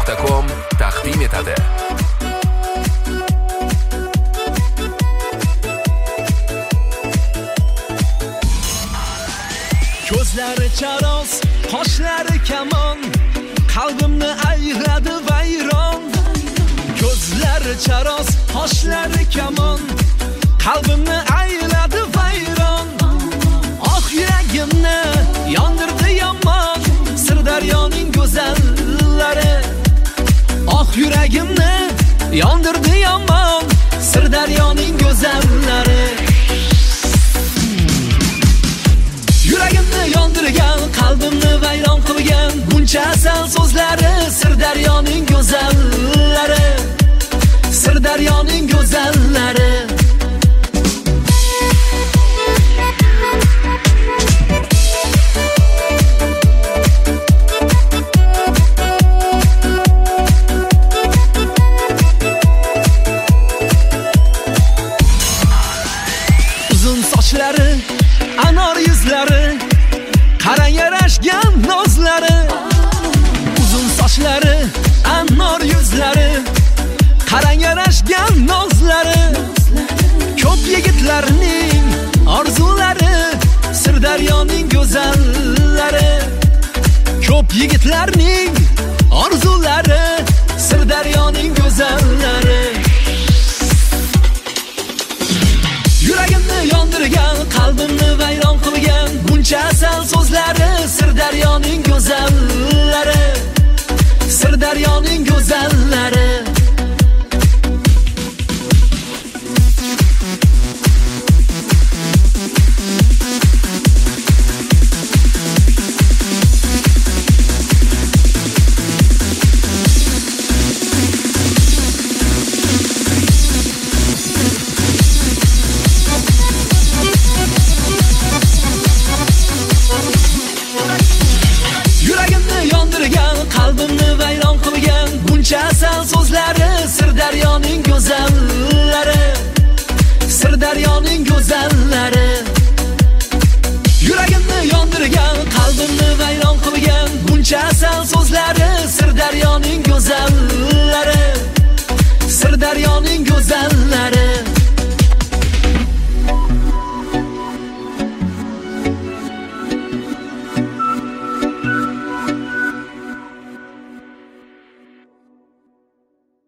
Gmail.com taqdim etadi. Ko'zlari charos, qoshlari kamon, qalbimni ayladi vayron. Ko'zlari charos, qoshlari kamon, qalbimni ayladi vayron. Oh yuragimni yondirdi yomon, Sirdaryoning go'zallari. Oh yuragimni yondirdi yomon, Sirdaryoning go'zallari. Yuragimni yondirgan, qalbimni vayron qilgan buncha asal so'zlari Sirdaryoning go'zallari. Sirdaryoning go'zallari. Uzun sochlari, anor yuzlari, qarang yarashgan nozlari. Uzun sochlari, anor yuzlari, qarang yarashgan nozlari. Ko'p yigitlarning orzulari Sirdaryoning go'zallari. Ko'p yigitlarning orzulari Sirdaryoning go'zallari. Yuragimni yondirgan, qalbimni vayron qilgan buncha asal so'zlari Sirdaryoning go'zallari. Sirdaryoning go'zallari. Qalbimni vayron qilgan buncha asal so'zlari Sirdaryoning go'zallari. Sirdaryoning go'zallari. Yuragimni yondirgan, qalbimni vayron qilgan buncha asal so'zlari Sirdaryoning go'zallari.